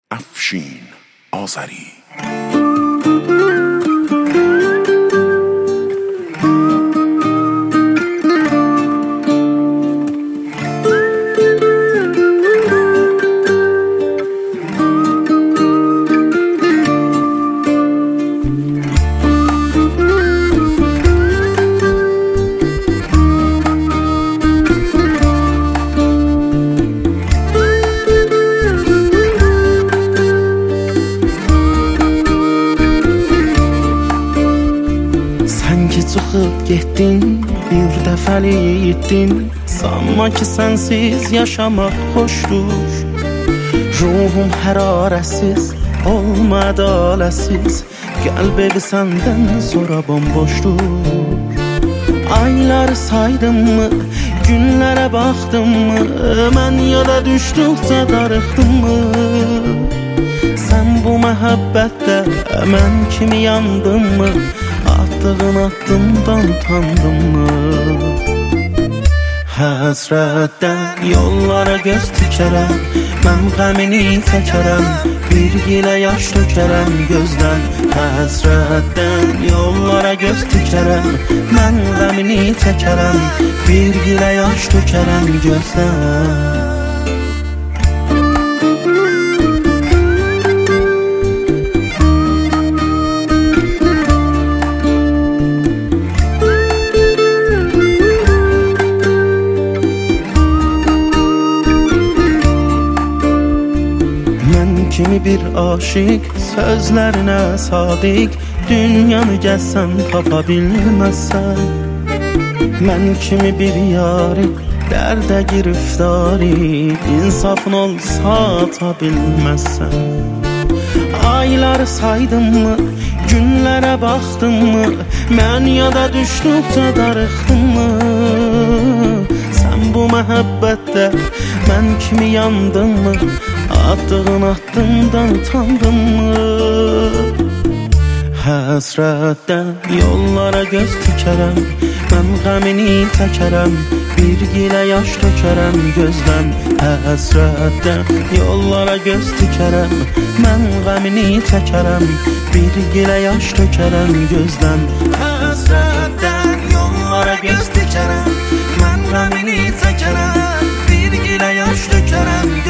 افشین آذری. Çıxıb getdin, bir dəfəlik itdin. Sanma ki sənsiz yaşamaq xoşdur. Ruhum hərarəsiz, olma ədaləsiz. Qəlb evi səndən sonra bomboşdur. Ayları saydım mı, günlərə baxdım mı? Mən yola düşdükcə darıxdım mı? Sən bu məhəbbətdə mən kimi yandın mı? Attığın addımdan utandın mı? Həsrətdən yollara göz tükərəm, mən qəmini çəkərəm, bir gilə yaş tökərəm gözdən. Həsrətdən yollara göz tükərəm, mən qəmini çəkərəm, bir gilə yaş tökərəm gözdən. Kimi bir aşık, sözlerine sadık, dünyanı gəzsən tapa bilməzsən. Mən kimi bir yari, dərdə giriftari, insafın olsa ata bilməzsən. Ayları saydım mı, günlərə baxdım mı? Mən yada düşdükcə darıxdım mı? Sən bu məhəbbətdə mən kimi yandın mı? Attığın addımdan utandın mı? Həsrətdən yollara göz tükərəm, mən qəmini təkərəm, bir gilə yaş tökərəm gözdən. Həsrətdən yollara göz tükərəm, mən qəmini təkərəm, bir gilə yaş tökərəm gözdən. Həsrətdən yollara göz tükərəm, mən qəmini təkərəm, bir gilə yaş tökərəm gözdən.